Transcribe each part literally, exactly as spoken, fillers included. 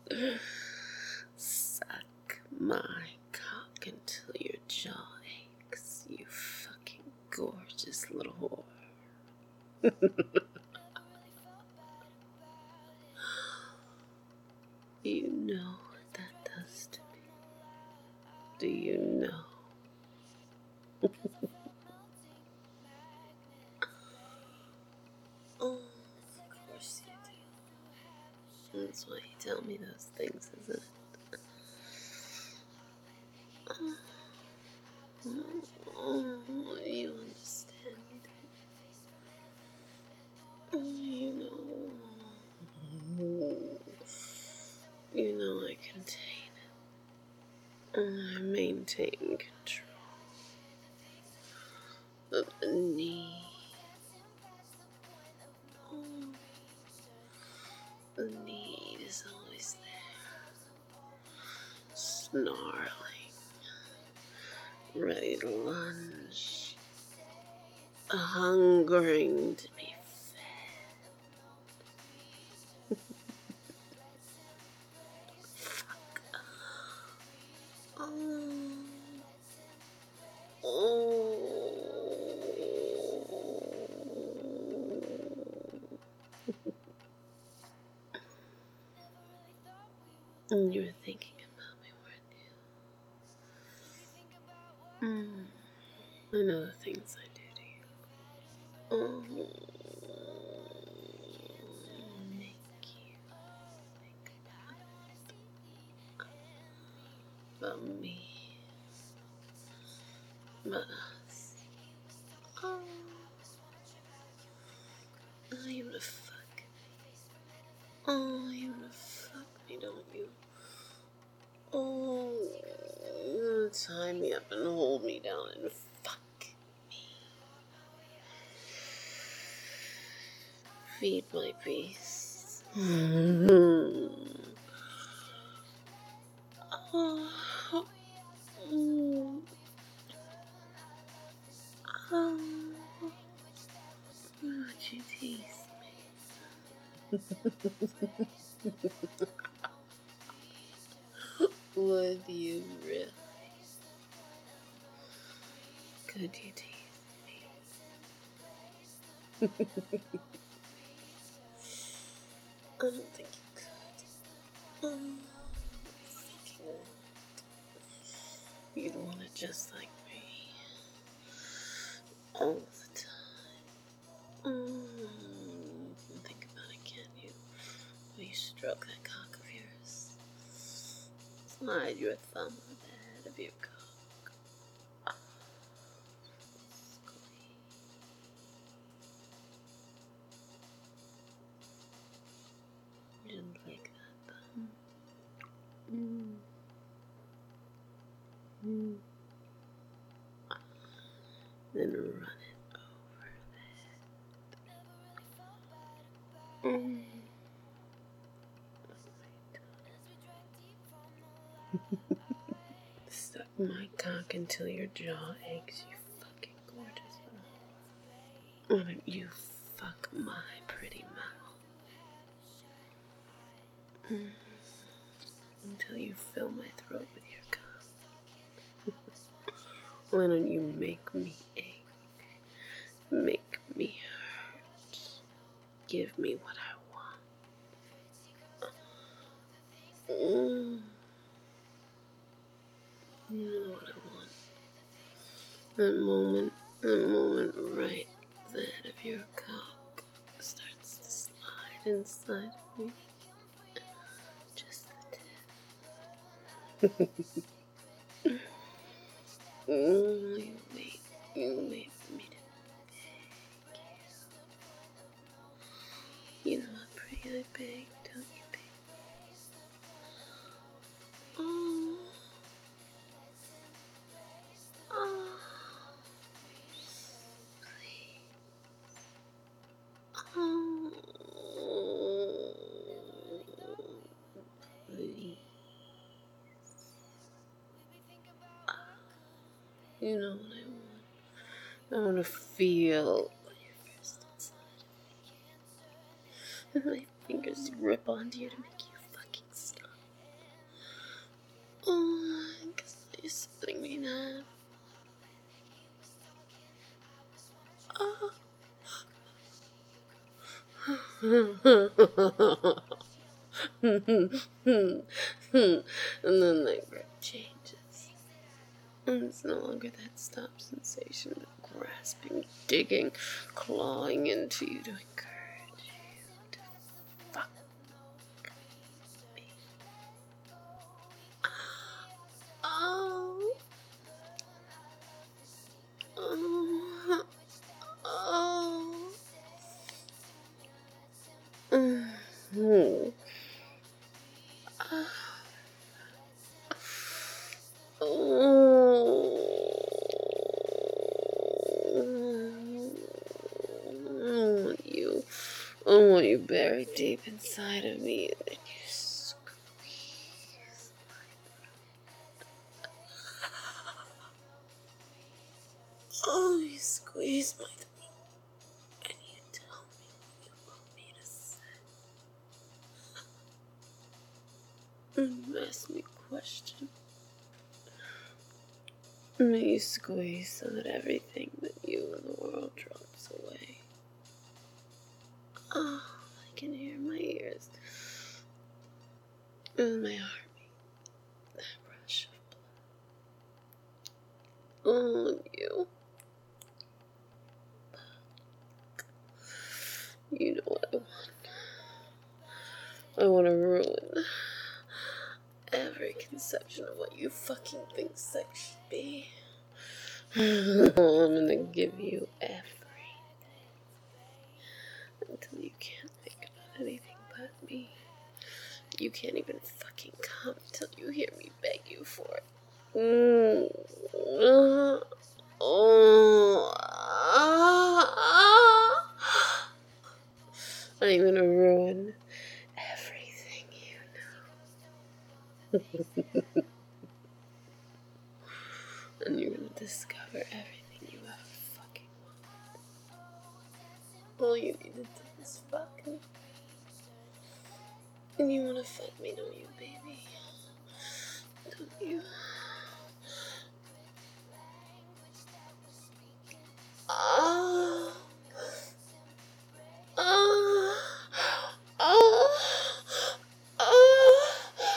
Suck my cock until your jaw aches, you fucking gorgeous little whore. You know what that does to me. Do you know? Oh, of course you do. That's why you tell me those things, isn't it? Oh, oh, you understand me, don't you? You know. You know I contain it. I maintain control of the knee. Oh, the need is always there, snarling, ready to lunge, hungering to be fed. Fuck. Oh. Oh. And you were thinking about me, weren't you? Mm. I know the things I do to you. Oh. Make you think about, about me. About us. Oh. Oh, you wanna fuck. Oh, you wanna fuck me, don't you? Oh, you tie me up and hold me down and fuck me. Feed my beast. Oh. Oh. Oh. Would you tease me? Would you really? Could you tease me? I don't think you could. Um, You'd want it just like me. All the time. Mm, think about it, can't you? Will you stroke that cock of yours? Slide your thumb on the head of your cock. Squeeze. Just like that thumb. Mm. Mm. Then run it over the head. Mm. Suck my cock until your jaw aches, you fucking gorgeous. Why don't you fuck my pretty mouth? Mm. Until you fill my throat with your cock. Why don't you make me ache? Make me hurt. Give me what I want. Mm. You know what I want. That moment, that moment right the head of your cock starts to slide inside of me. Just the tip. Mm, you wait, you wait for me to beg you. You know how pretty I beg, don't you, baby? Oh. Oh. Please. Oh. Please. You know what I want? I want to feel your fist inside of me. And my fingers grip onto you to make you fucking stop. Oh, I guess you're splitting me in half. Oh. And then that grip changes. And it's no longer that stop sensation, but grasping, digging, clawing into you to encourage you to fuck me. Oh. Oh. Oh. Mm-hmm. Oh. I want you. I want you buried deep inside of me, and then you squeeze. Oh, you squeeze my throat, and you tell me what you want me to say. And you ask me questions. And then you squeeze so that everything that you and the world drops away. Oh, I can hear my ears. And my heartbeat. That rush of blood. Oh, you. You know what I want. I want to ruin every conception of what you fucking think sex should be. I'm gonna give you everything until you can't think about anything but me. You can't even fucking come till you hear me beg you for it. Mm. Uh, oh. Ah. I'm gonna ruin everything you know. And you're gonna discover everything you ever fucking want. All you need to do is fuck me. And you wanna fuck me, don't you, baby? Don't you? Oh. Oh. Oh. Oh.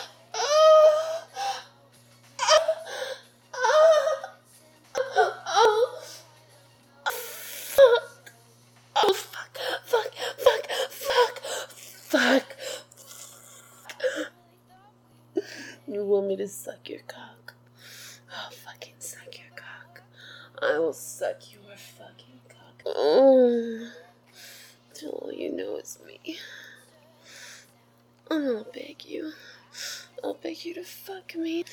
Oh, fuck, fuck, fuck, fuck, fuck. You want me to suck your cock? I'll fucking suck your cock. I will suck your fucking cock. Oh, till all you know is me. And I'll beg you. I'll beg you to fuck me.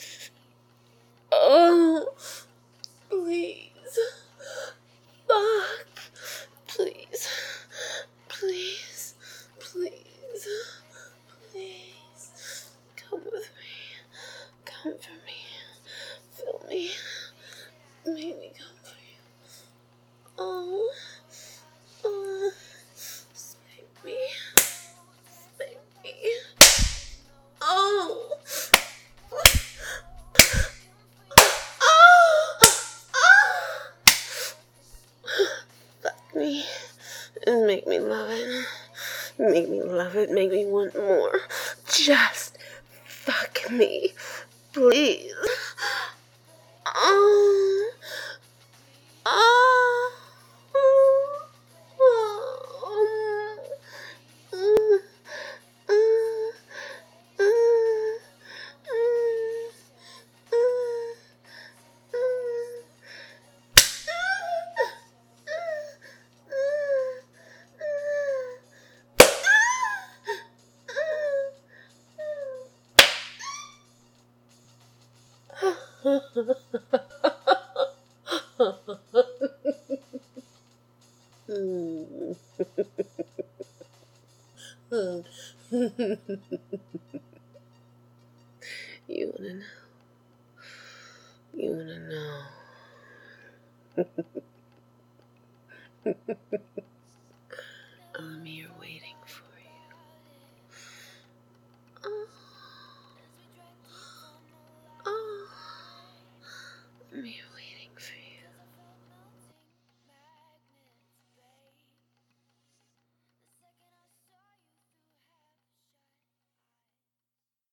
Oh, please. Fuck. Please. Please. Please. Please. Come with me. Come for me. Feel me. Make me come for you. Oh. Oh. Spank me. Spank me. Oh. Fuck me and make me love it. Make me love it. Make me want more. Just fuck me, please. Oh. Oh. You wanna know? You wanna know?